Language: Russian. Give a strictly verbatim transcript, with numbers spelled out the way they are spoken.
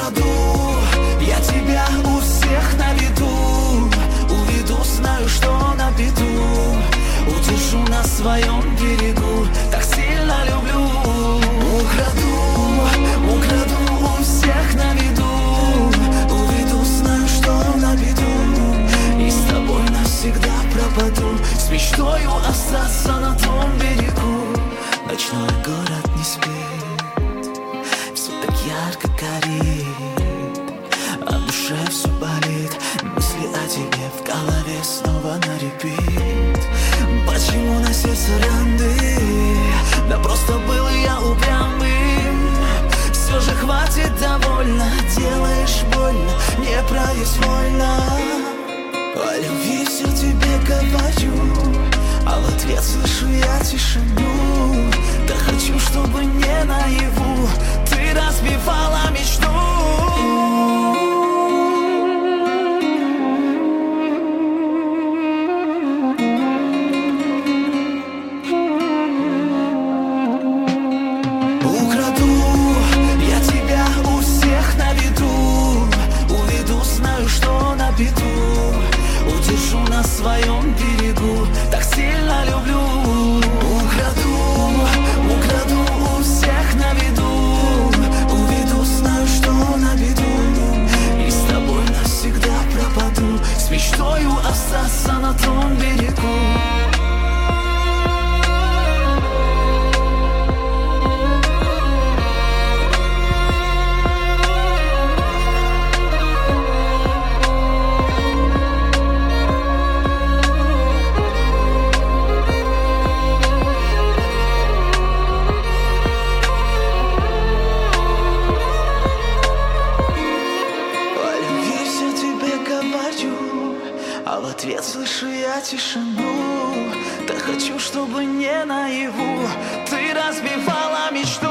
Украду я тебя у всех на виду, уведу, знаю, что на беду, удержу на своем берегу, так сильно люблю. Украду, украду у всех на виду, уведу, знаю, что на беду, и с тобой навсегда пропаду, с мечтою остаться на том берегу. Ночной город не спит, все так ярко горит, а в душе все болит, мысли о тебе в голове снова на репит. Почему на сердце раны? Да просто был я упрямым. Все же хватит, довольно, делаешь больно, непроизвольно. О любви все тебе говорю, а в ответ слышу я тишину. Да хочу, чтобы не наяву ты разбивала мечту. Удержу на своем берегу, так сильно люблю. Украду, украду у всех на виду, уведу, знаю, что на беду, и с тобой навсегда пропаду, с мечтою остаться на том берегу. А в ответ слышу я тишину. Да хочу, чтобы не наяву ты разбивала мечту.